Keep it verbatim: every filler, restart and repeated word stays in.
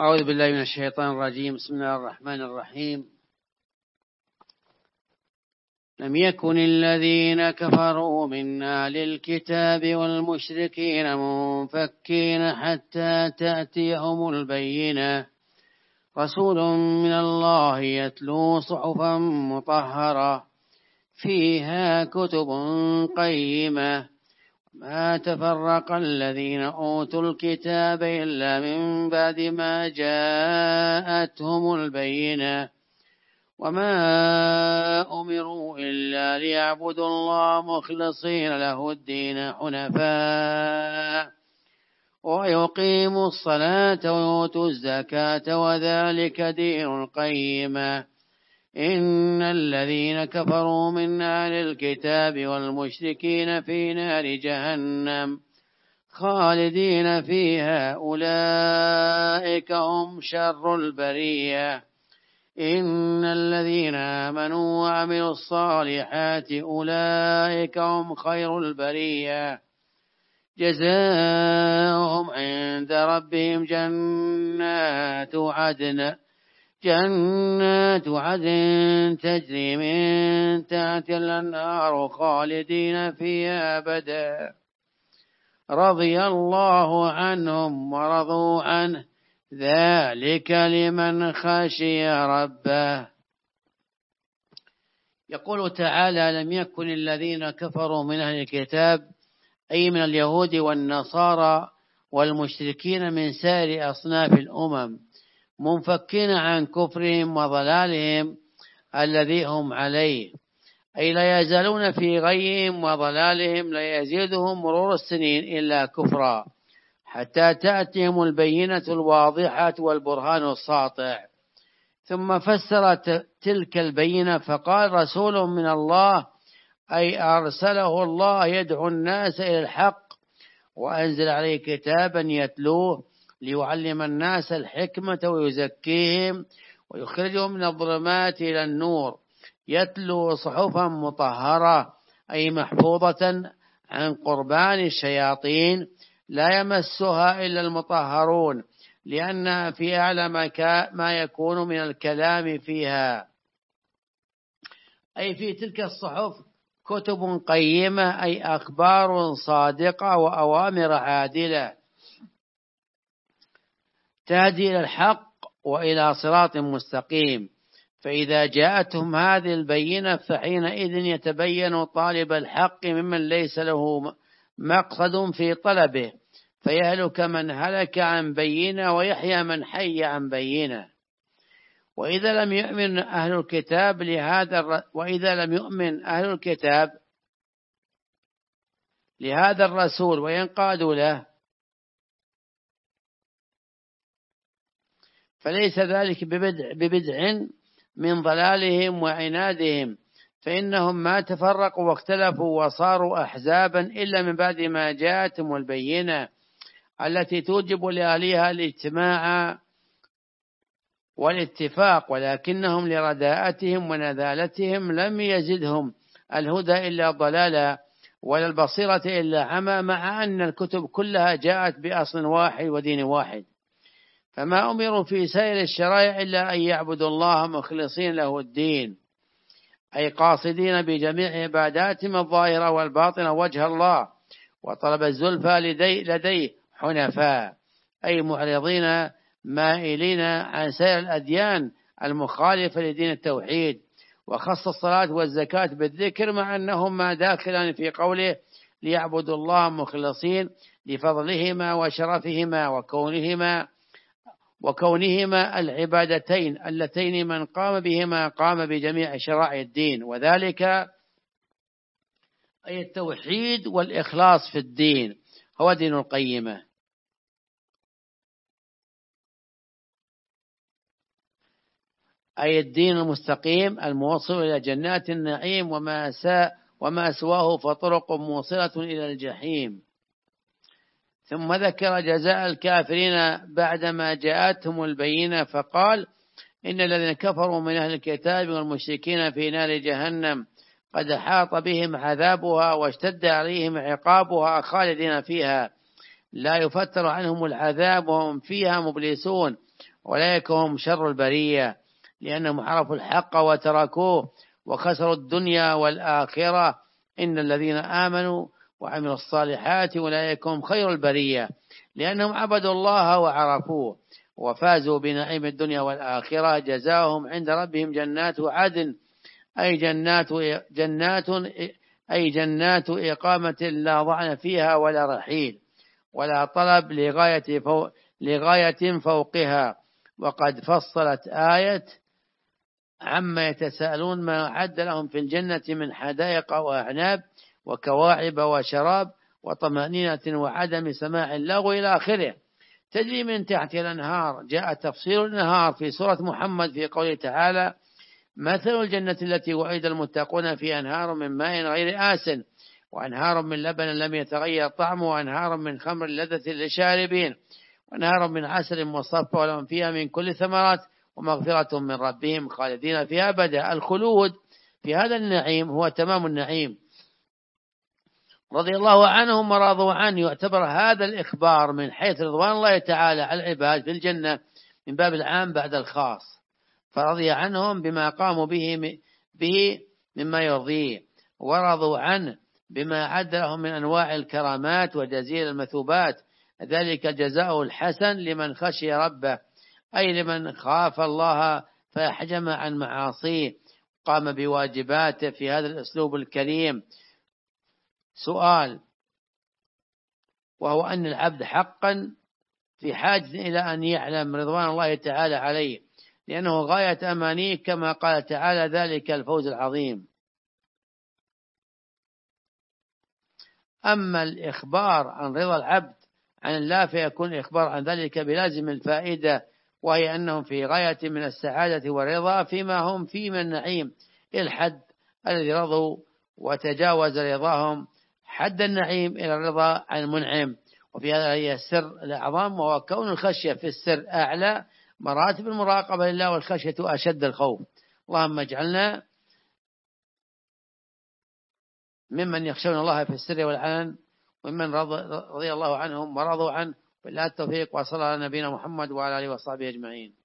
أعوذ بالله من الشيطان الرجيم. بسم الله الرحمن الرحيم. لم يكن الذين كفروا من أهل الكتاب والمشركين منفكين حتى تأتيهم البينة، رسول من الله يتلو صحفا مطهرة فيها كتب قيمة، ما تفرق الذين أوتوا الكتاب إلا من بعد ما جاءتهم البينة، وما أمروا إلا ليعبدوا الله مخلصين له الدين حنفاء ويقيموا الصلاة ويؤتوا الزكاة وذلك دين القيمة. إن الذين كفروا من أهل الكتاب والمشركين في نار جهنم خالدين فيها أولئك هم شر البرية. إن الذين آمنوا وعملوا الصالحات أولئك هم خير البرية، جزاؤهم عند ربهم جنات عدن جنات عدن تجري من تحتها الأنهار خالدين فيها أبدا، رضي الله عنهم ورضوا عنه، ذلك لمن خشي ربه. يقول تعالى: لم يكن الذين كفروا من أهل الكتاب، أي من اليهود والنصارى والمشركين من سائر أصناف الأمم، منفكين عن كفرهم وضلالهم الذي هم عليه، أي لا يزالون في غيهم وضلالهم، لا يزيدهم مرور السنين إلا كفرا حتى تأتيهم البينة الواضحة والبرهان الساطع. ثم فسر تلك البينة فقال: رسول من الله، أي أرسله الله يدعو الناس إلى الحق، وأنزل عليه كتابا يتلوه ليعلم الناس الحكمة ويزكيهم ويخرجهم من الظلمات إلى النور، يتلو صحفا مطهرة أي محفوظة عن قربان الشياطين، لا يمسها إلا المطهرون، لأنها في أعلى ما يكون من الكلام فيها. أي في تلك الصحف كتب قيمة، أي أخبار صادقة وأوامر عادلة تهدي إلى الحق وإلى صراط مستقيم. فإذا جاءتهم هذه البينة فحينئذ يتبين طالب الحق ممن ليس له مقصد في طلبه، فيهلك من هلك عن بينة ويحيى من حي عن بينة. وإذا لم يؤمن أهل الكتاب لهذا وإذا لم يؤمن أهل الكتاب لهذا الرسول وينقادوا له، فليس ذلك ببدع, ببدع من ضلالهم وعنادهم، فإنهم ما تفرقوا واختلفوا وصاروا أحزابا إلا من بعد ما جاءتهم البينة التي توجب لأهلها الاجتماع والاتفاق، ولكنهم لرداءتهم ونذالتهم لم يزدهم الهدى إلا ضلالا ولا البصيرة إلا عمى، مع أن الكتب كلها جاءت بأصل واحد ودين واحد. فما أمروا في سائر الشرائع إلا أن يعبدوا الله مخلصين له الدين، أي قاصدين بجميع عباداتهم الظاهرة والباطنة وجه الله وطلب الزلفى لدي لديه حنفاء، أي معرضين مائلين عن سائر الأديان المخالفة لدين التوحيد. وخص الصلاة والزكاة بالذكر مع أنهما داخلان في قوله ليعبدوا الله مخلصين لفضلهما وشرفهما وكونهما وكونهما العبادتين اللتين من قام بهما قام بجميع شرائع الدين، وذلك أي التوحيد والإخلاص في الدين هو دين القيمة. أي الدين المستقيم الموصل إلى جنات النعيم، وما ساء وما سواه فطرق موصلة إلى الجحيم. ثم ذكر جزاء الكافرين بعدما جاءتهم البينة فقال: إن الذين كفروا من أهل الكتاب والمشركين في نار جهنم قد حاط بهم عذابها واشتد عليهم عقابها خالدين فيها، لا يفتر عنهم العذاب وهم فيها مبلسون، أولئك هم شر البرية، لأنهم عرفوا الحق وتركوه وخسروا الدنيا والآخرة. إن الذين آمنوا وعملوا الصالحات أولئك هم خير البرية، لأنهم عبدوا الله وعرفوه وفازوا بنعيم الدنيا والآخرة. جزاهم عند ربهم جنات عدن، أي جنات جنات أي جنات إقامة لا ضعن فيها ولا رحيل ولا طلب لغاية فوق لغاية فوقها. وقد فصلت آية عما يتساءلون ما أعد لهم في الجنة من حدائق وأعناب وكواعب وشراب وطمأنينة وعدم سماع اللغو إلى آخره، تجري من تحت الأنهار. جاء تفصيل النهار في سورة محمد في قوله تعالى: مثل الجنة التي وعد المتقون في أنهار من ماء غير آسن وأنهار من لبن لم يتغير طعمه وأنهار من خمر لذة للشاربين وأنهار من عسل مصفى ولهم فيها من كل ثمرات ومغفرة من ربهم خالدين فيها أبدا. الخلود في هذا النعيم هو تمام النعيم، رضي الله عنهم ورضوا عنه. يعتبر هذا الإخبار من حيث رضوان الله تعالى على العباد في الجنة من باب العام بعد الخاص، فرضي عنهم بما قاموا به به مما يرضيه، ورضوا عنه بما أعد لهم من أنواع الكرامات وجزيل المثوبات. ذلك جزاء الحسن لمن خشي ربه، أي لمن خاف الله فأحجم عن معاصيه قام بواجباته في هذا الأسلوب الكريم. سؤال، وهو أن العبد حقا في حاجة إلى أن يعلم رضوان الله تعالى عليه، لأنه غاية أمانيه كما قال تعالى: ذلك الفوز العظيم. أما الإخبار عن رضا العبد عن الله فيكون الإخبار عن ذلك بلازم الفائدة، وهي أنهم في غاية من السعادة والرضا فيما هم فيه من النعيم، الحد الذي رضوا وتجاوز رضاهم حد النعيم إلى الرضا عن المنعم. وفي هذا هي السر الأعظم، وهو كون الخشية في السر أعلى مراتب المراقبة لله، والخشية أشد الخوف. اللهم اجعلنا ممن يخشون الله في السر والعلن، وممن رضي الله عنهم ورضوا عنه. بالله التوفيق، وصلى على نبينا محمد وعلى آله وصحبه أجمعين.